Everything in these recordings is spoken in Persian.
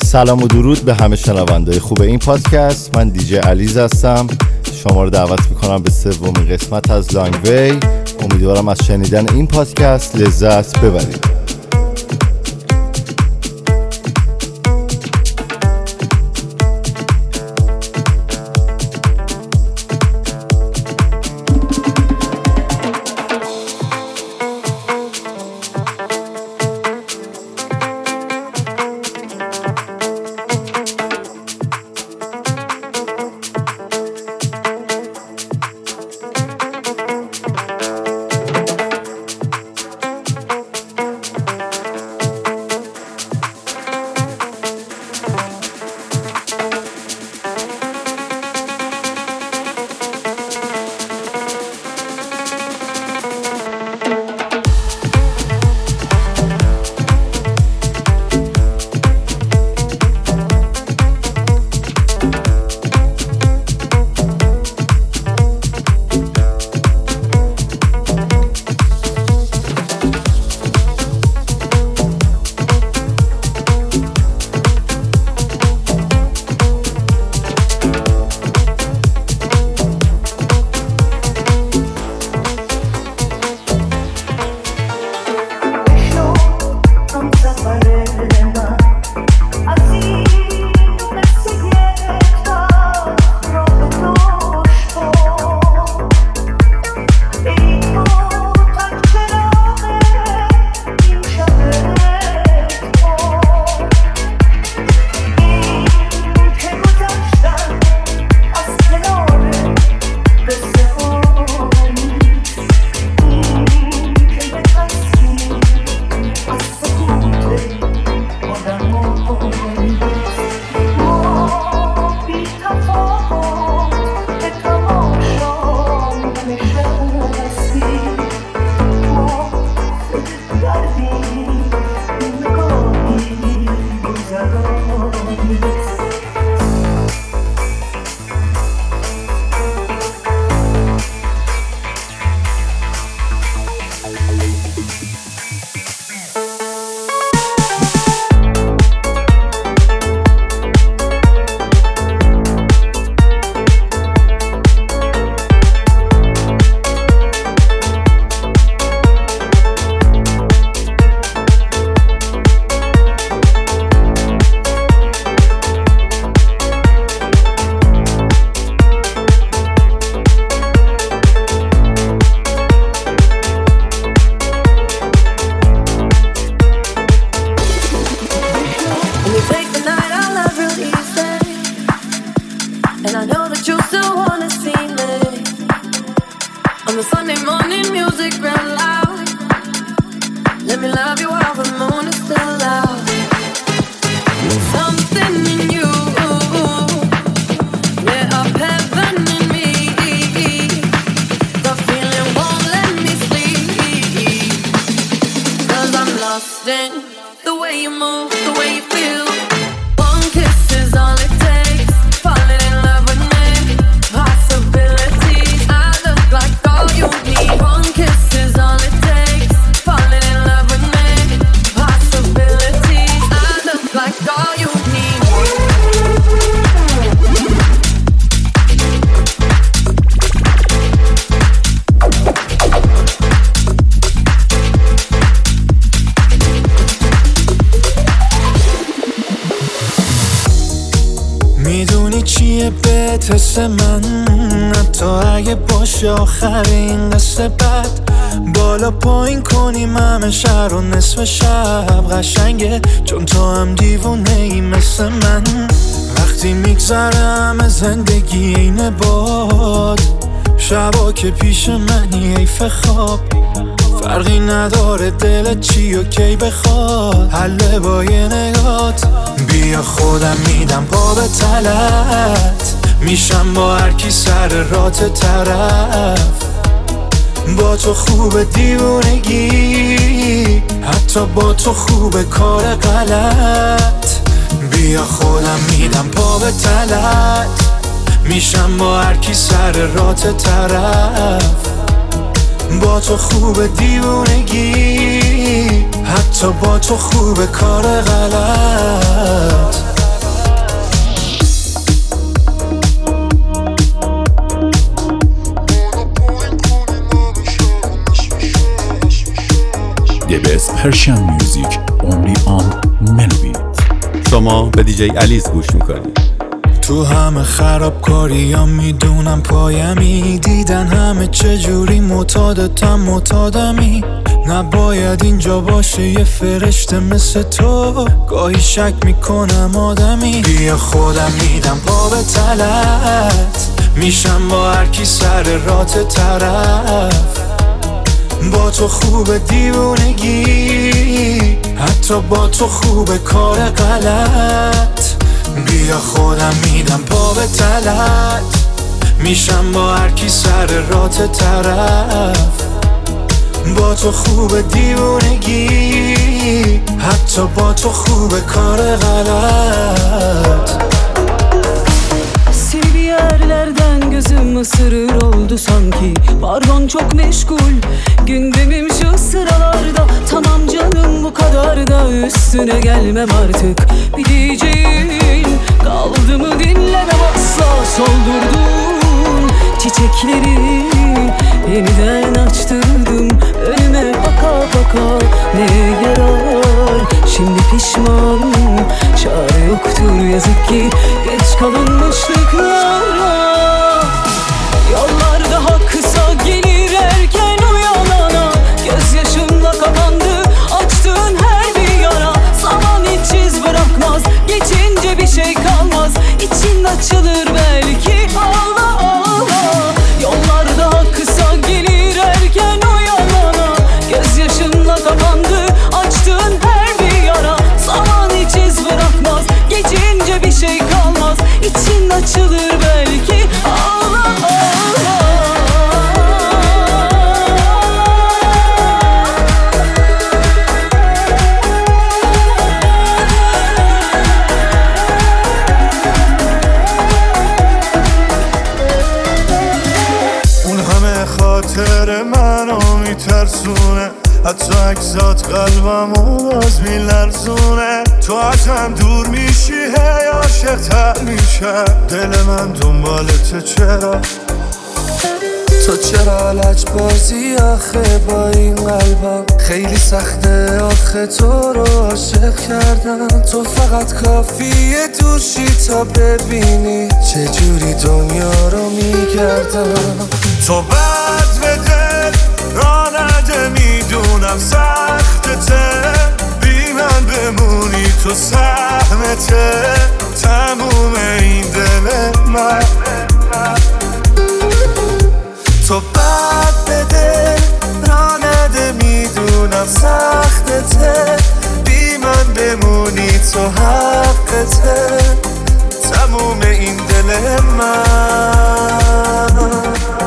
سلام و درود به همه شنونده‌های خوب این پادکست. من دیجی علیز هستم. شما رو دعوت میکنم به سومین قسمت از لانگ وی. امیدوارم از شنیدن این پادکست لذت ببرید. من حتی اگه باشه آخر این قصه بد بالا پایین کنیم همه شهر رو نصف شب قشنگه چون تو هم دیوونه ای مثل من وقتی میگذره همه زندگی اینه باد شبا که پیش منی حیف خواب فرقی نداره دلت چی و کی بخواد حله با یه نگات بیا خودم میدم پا به تلت میشم با هر کی سر رات طرف با تو خوب دیوونگی حتی با تو خوب کار غلط بیا خودم میدم پا به تلت میشم با هر کی سر رات طرف با تو خوب دیوونگی حتی با تو خوب کار غلط The best Persian music only on Melobit. شما به دیجی علیز گوش میکنید. تو همه خرابکاریام میدونم پایمی، دیدن همه چجوری معتادمی. نباید اینجا باشه یه فرشته مثل تو، گاهی شک میکنم آدمی. بیا خودم میدم پا به تلت، میشم با هر کی سر رات طرف. با تو خوب دیوونگی، حتی با تو خوب کار غلط. بیا خودم میدم پا به تلت، میشم با هر کی سر رات طرف. با تو خوب دیوونگی، حتی با to خوب kar galat. Seni bir yerlerden gözüm ısırır oldu sanki. Pardon çok meşgul gündemim şu sıralarda. Tamam canım bu kadar da üstüne gelmem artık. Bir diyeceğin kaldı mı dinlemem asla. Soldurdum çiçekleri yeniden açtırdım. Önüme baka baka neye yarar? Şimdi pişmanım, çare yoktur yazık ki. Geç kalınmışlıklara. Yollar daha kısa gelir erken uyanana. Gözyaşımla kapandı açtığın her bir yara. Zaman hiç iz bırakmaz, geçince bir şey kalmaz. İçin açılır belki, ağla ağla. Yollar daha kısa gelir erken uyanana. Gözyaşımla kapandı açtığın her bir yara. Zaman hiç iz bırakmaz, geçince bir şey kalmaz. İçin açılır belki, ağla ağla. اون همه خاطر منو میترسونه، حتی اگزات قلبمو باز میلرزونه. تو ازم دور میشی هی عاشق‌تر میشم، دل من دنبالته چرا؟ تو چرا لجبازی آخه با این قلبم؟ خیلی سخته آخه تو رو عاشق کردم. تو فقط کافیه دوشی تا ببینی چجوری دنیا رو میگردم. تو بد به دل را نده میدونم سختته، بی من بمونی تو سهمته تموم این دل من. تو بد به دل را نده میدونم سختته، بی من بمونی تو حقته تموم این دل من.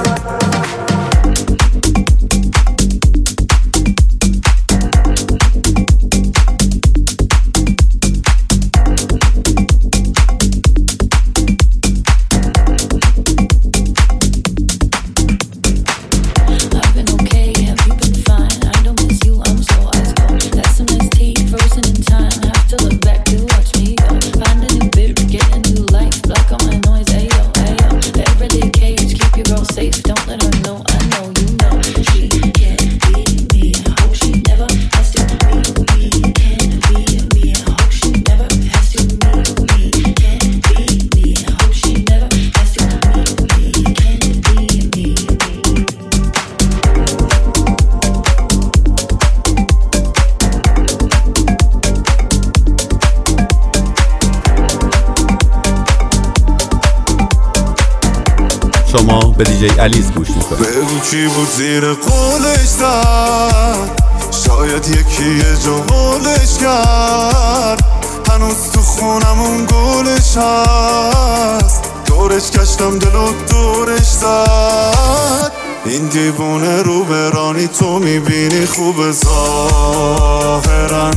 شما به دیجی علیز گوش میکنید. بگو کی بود زیر قولش زد، شاید یکی یه جا قولش کرد. هنوز تو خونمون گلش هست، دورش کشتم دلو دورش زد. این دیوونه رو برانی تو میبینی خوب ظاهرن،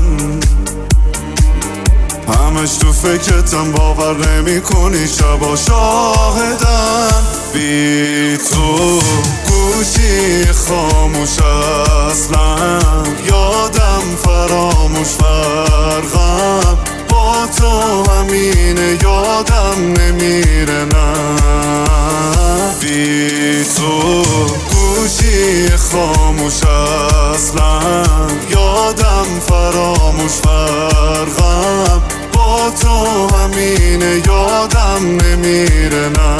همش تو فکرتم باور نمی کنی شبا شاهدن. بی تو گوشی خاموش اصلا، یادم فراموش فرقم با تو همینه یادم نمیره نه. بی تو گوشی خاموش اصلا یادم فراموش فرقم با تو همینه یادم نمیره نه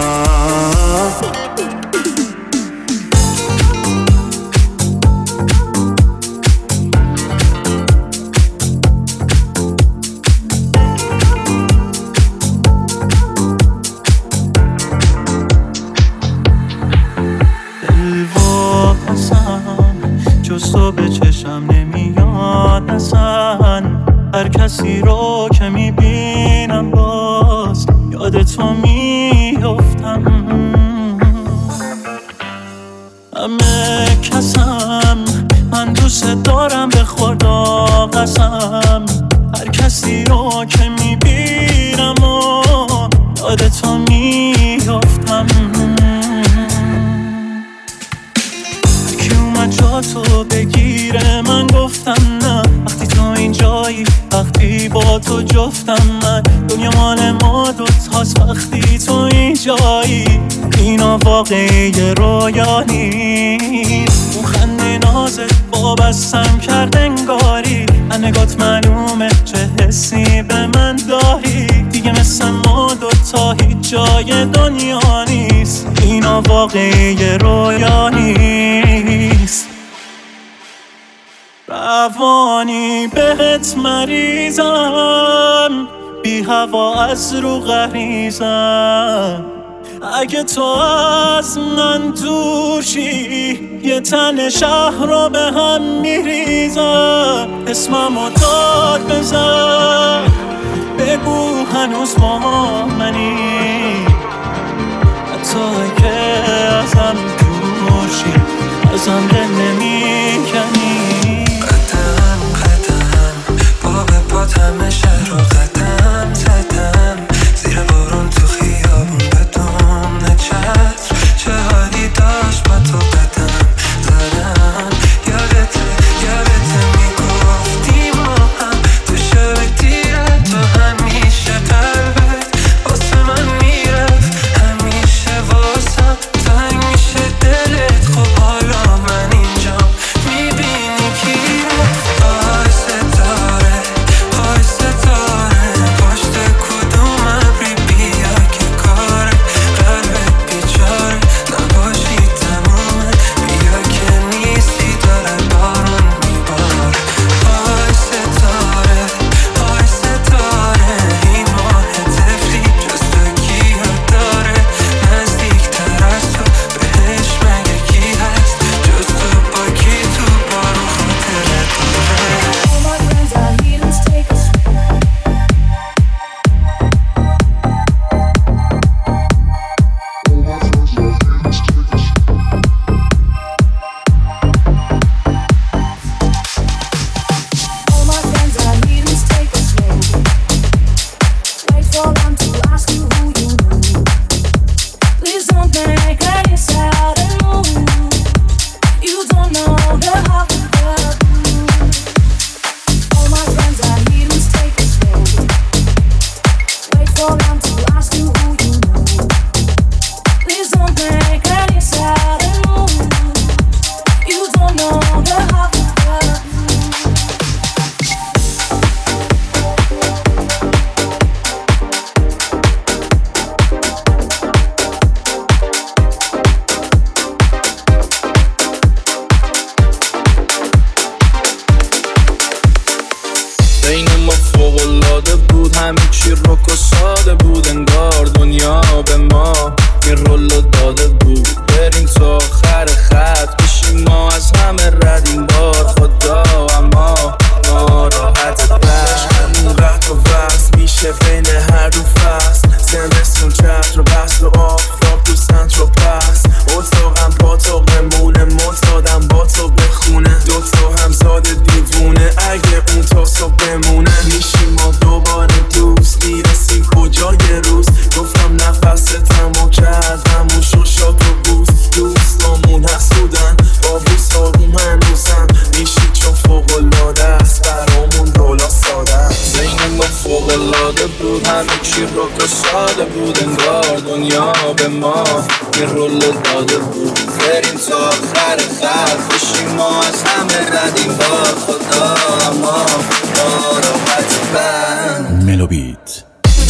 جز تو به چشم نمیاد اصلا هر کسی رو که میبینم باز یاد تو میفتم همه کسم من دوست دارم به خدا قسم هر کسی رو که میبینم و یاد تو میفتم جا تو بگیره من گفتم نه وقتی تو اینجایی وقتی با تو جفتم من دنیا مال ما دوتاست وقتی تو اینجایی اینا واقعی رویا نیست اون خنده نازت وابستم کرد انگاری نگات معلومه چه حسی به من داری دیگه مثل ما دوتا هیچ جای دنیا نیست اینا واقعی رویا نیست روانی بهت مریضم بی هوا از رو غریزم اگه تو از من دوشی یه تن شهر رو به هم میریزم اسممو داد بزن بگو هنوز با منی حتی که ازم دوشی ازم دل نمیکنی قدم قدم پا به پات همه شهر رو قدم زدم زیر بارون تو خیابون بدون چتر چه حالی داشت با تو قدم زدم یادته میگفتی ما هم تو شب دیره تو همیشه قلبت واسه من میرفت همیشه واسم تنگ میشه دلت خب حالا من اینجا میبینی کی آی ستاره پشت کدوم ابری بیا که کاره قلبت بیچاره نباشی تمومه بیا که نیستی داره بارون میباره آی ستاره این ماه تفلی جز تو کی یاد داره نزدیکتر از تو بهش مگه کی هست جز تو با کی تو بارون خاطره داره All my friends are heathens, take us. All my friends are heathens, take us slow. Wait for them to ask you who you know. Please don't make any sudden move. You don't know the half of the truth. All my friends are heathens, take it slow. Wait for them to ask you who you know. Please don't make any sudden move. You don't know the half of the truth. بین ما فوق‌العاده بود همه چی رک و ساده بود انگار دنیا به ما این رولو داده بود بریم تا آخر خط بشیم ما از همه رد این بار خدا اما ناراحت بش همون قطع و وصل میشه بین هر دو فصل زمستون چتر و بست و آفتاب تو سنتر و پس اتاقم پاتاقمونه معتادم با تو بخونه دوتا همزاد دیوونه اگه اون تا صبح بمونه میشیم ما دوباره دوست میرسیم کجای روز گفتم نفستم و کردم و شوشات و بوس دوستامون حسودن با بوس آروم هنوزم میشی چون فوق‌العاده است برامون رولا ساده است بین ما فوق‌العاده بود همه چی رک و ساده بود انگار دنیا به ما این رولو داده بود بریم تا آخر خط بشیم ما از همه ردیم با خدا اما ناراحت بند ملوبیت.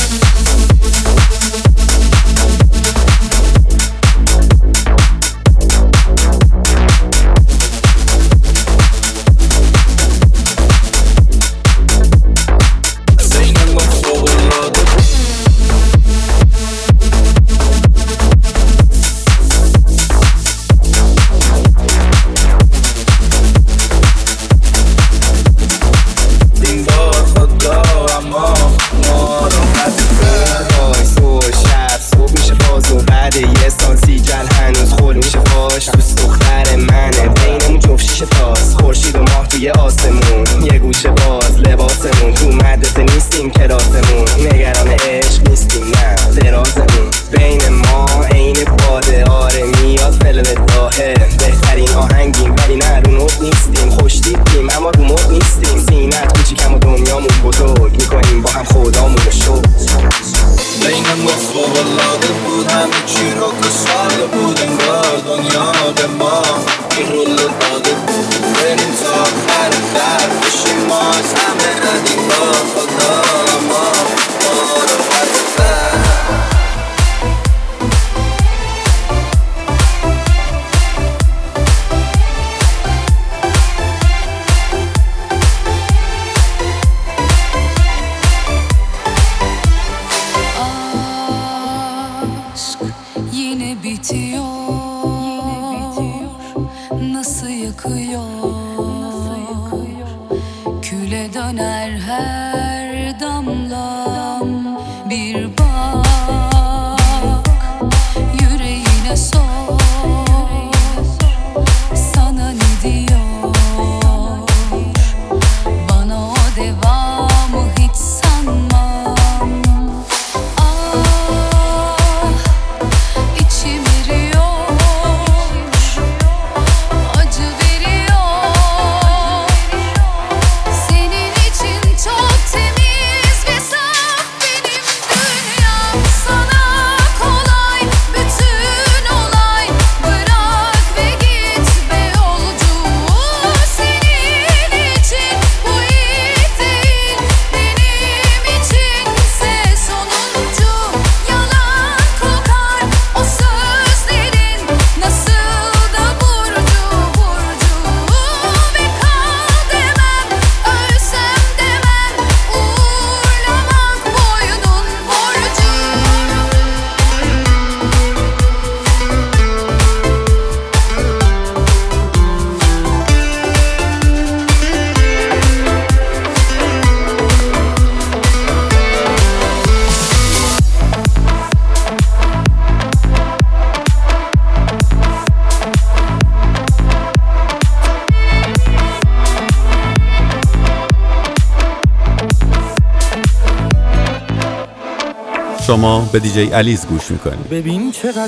شما به دیجی علیز گوش میکنید. ببین چقدر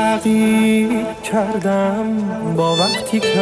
تغییر کردم با وقتی که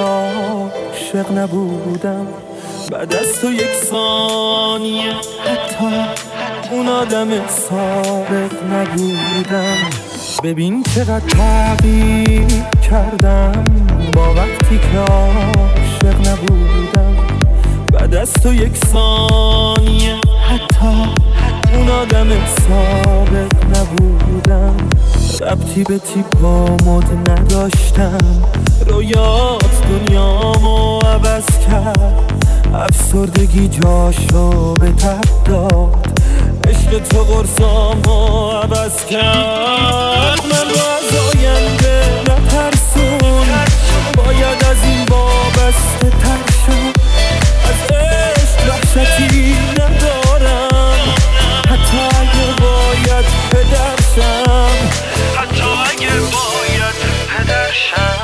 عاشق نبودم. بعد از تو یک ثانیه حتی اون آدم سابق نبودم. ببین چقدر تغییر کردم با وقتی که عاشق نبودم. بعد از تو یک ثانیه حتی اون آدم سابق نبودم. ربطی به تیپامود نداشتم، رویات دنیامو عوض کرد. افسردگی جاشو به تب داد، عشق تو قرصامو عوض کرد. من رو از آینده نترسون، باید از این وابسته تر شم. از عشق وحشتی ندارم، حتی اگه باید پدرشم. حتی اگه باید پدرشم.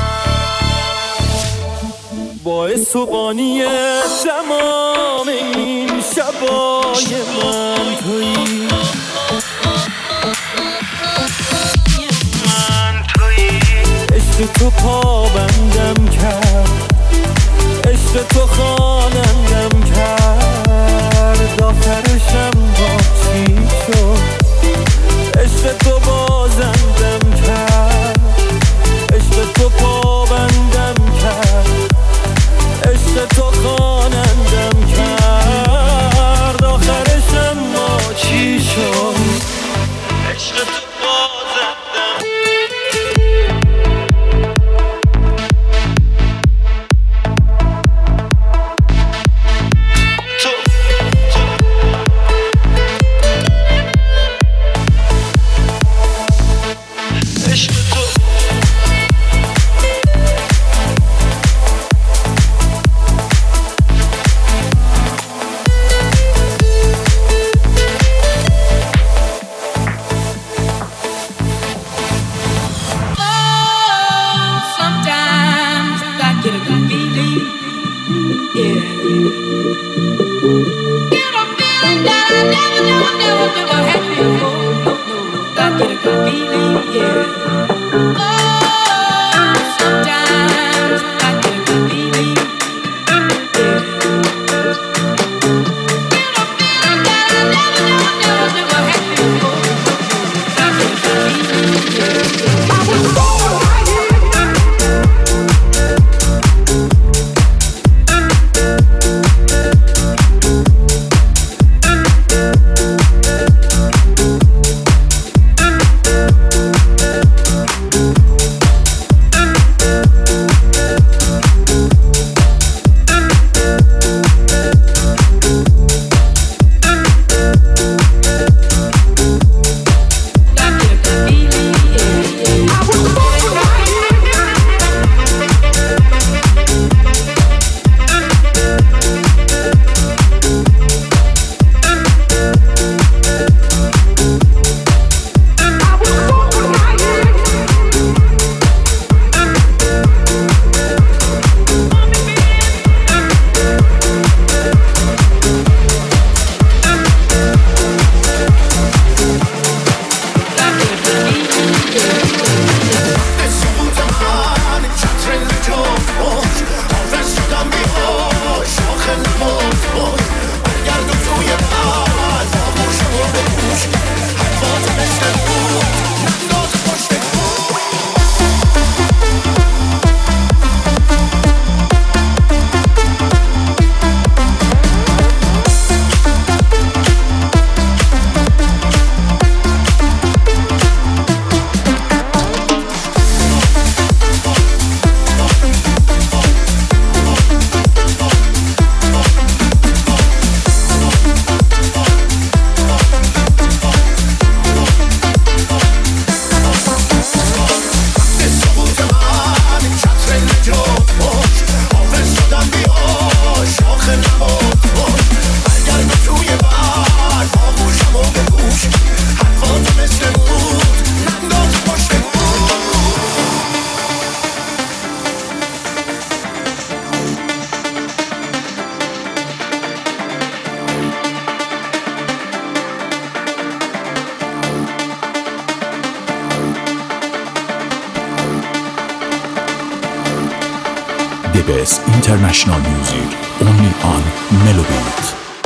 باعث و بانی تمام این شبای من تویی. عشق تو پابندم کرد، عشق تو خوانندم کرد. آخرشم با چی شد؟ عشق تو بازندم کرد، عشق تو The best international music only on Melobeat.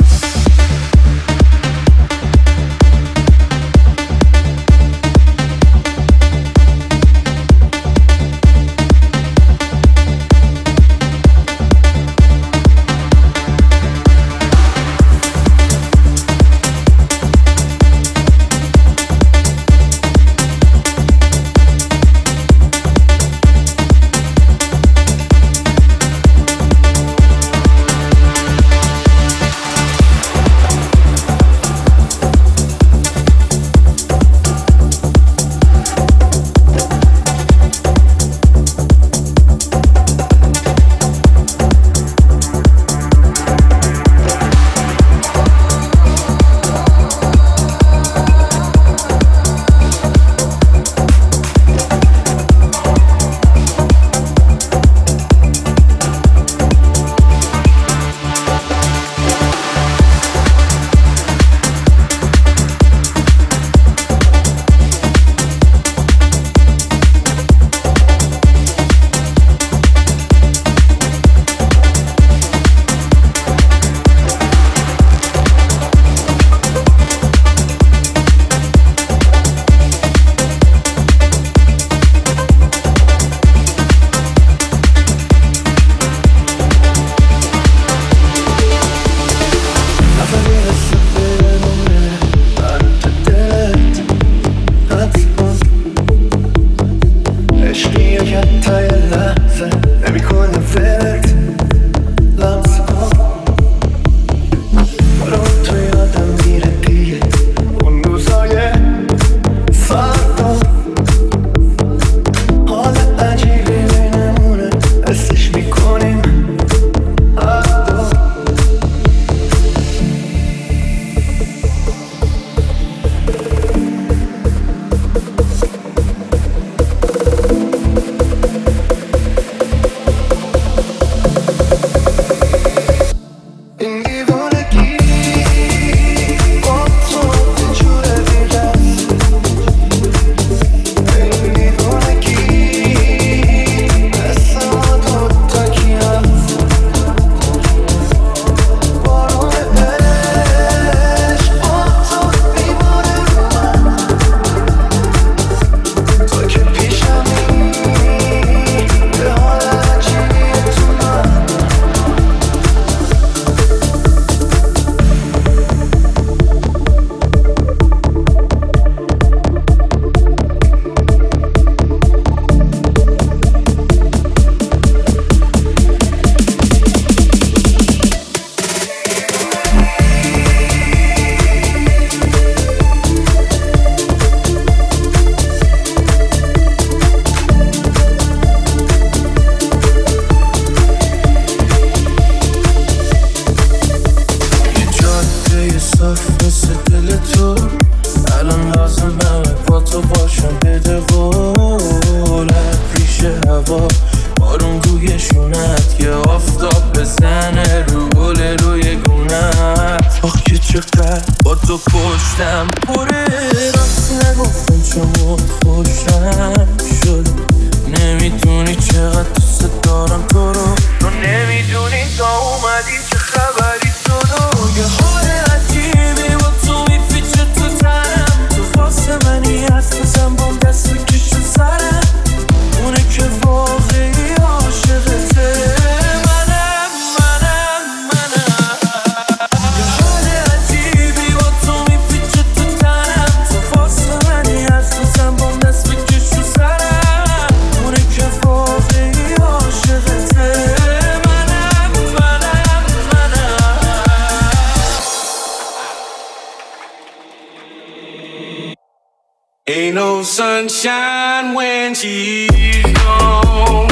Ain't no sunshine when she's gone.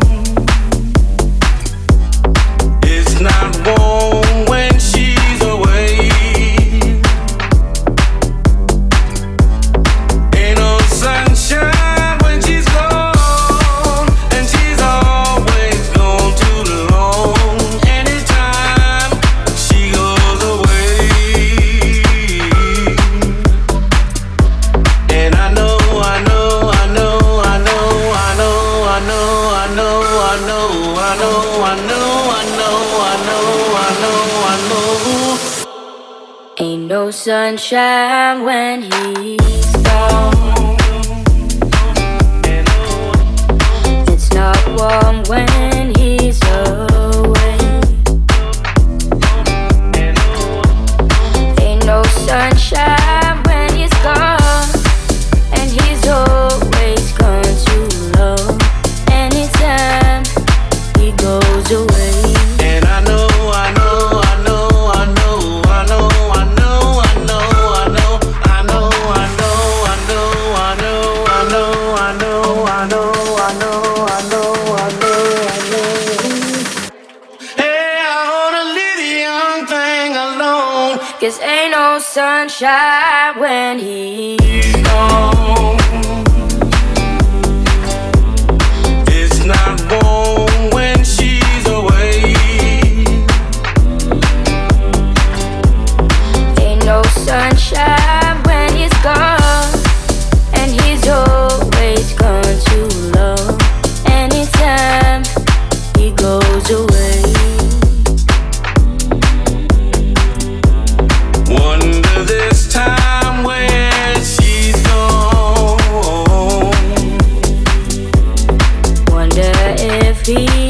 It's not warm when she's away. Ain't no sunshine when she's gone, and she's always gone too long. Anytime she goes away, and I know Ain't no sunshine when he's gone. It's not warm when he's away. Ain't no sunshine when he's gone, and he's always gone too long. Anytime he goes away. And I know, I know, I know, I know, I know, I know, I know, I know, I know, I know, I know, I know, I know, I know, I know, I know, I know, I know. Hey, I wanna leave the young thing alone. 'Cause ain't no sunshine when he's Gone. It's not warm when she's away. Ain't no sunshine when he's gone, and he's always gone too long. Anytime he goes away. Wonder this time where she's gone. Wonder if he